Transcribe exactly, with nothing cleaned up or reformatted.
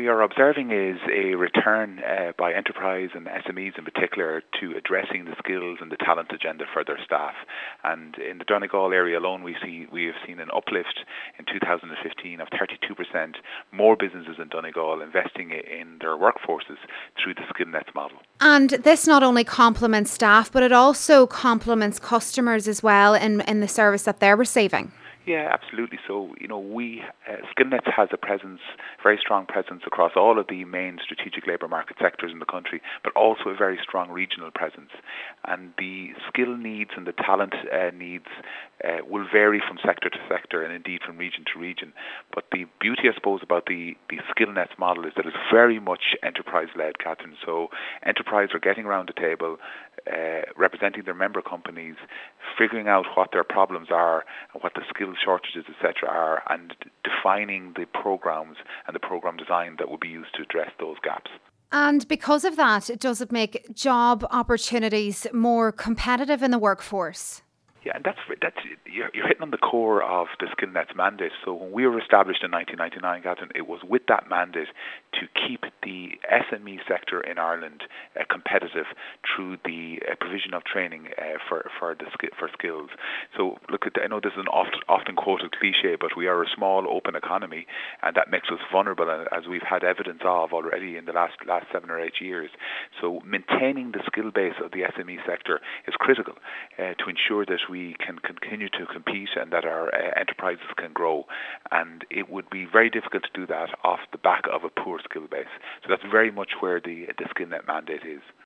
we are observing is a return uh, by enterprise and S M Es in particular to addressing the skills and the talent agenda for their staff. And in the Donegal area alone, we see we have seen an uplift in two thousand fifteen of thirty-two percent more businesses in Donegal investing in their workforces through the SkillNets model. And this not only complements staff, but it also complements customers as well in, in the service that they're receiving. Yeah, absolutely. So, you know, we, uh, SkillNets has a presence, very strong presence across all of the main strategic labour market sectors in the country, but also a very strong regional presence. And the skill needs and the talent uh, needs uh, will vary from sector to sector and indeed from region to region. But the beauty, I suppose, about the, the SkillNets model is that it's very much enterprise-led, Catherine. So enterprise are getting around the table, uh, representing their member companies, figuring out what their problems are and what the skill shortages, et cetera, are, and defining the programs and the program design that will be used to address those gaps. And because of that, does it make job opportunities more competitive in the workforce? Yeah, and that's that's you're, you're hitting on the core of the SkillNets mandate. So when we were established in nineteen ninety-nine, Catherine, it was with that mandate to keep the S M E sector in Ireland uh, competitive through the uh, provision of training uh, for for the for skills. So look, at, I know this is an oft, often quoted cliche, but we are a small open economy, and that makes us vulnerable, as we've had evidence of already in the last last seven or eight years. So maintaining the skill base of the S M E sector is critical uh, to ensure that we can continue to compete and that our uh, enterprises can grow. And it would be very difficult to do that off the back of a poor skill base. So that's very much where the, the SkillNet mandate is.